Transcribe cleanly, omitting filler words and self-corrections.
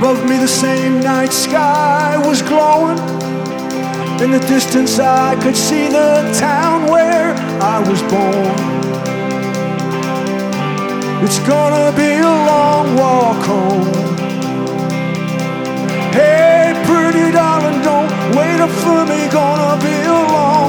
Above me the same night sky was glowing. In the distance I could see the town where I was born. It's gonna be a long walk home. Hey, pretty darling, don't wait up for me. Gonna be a long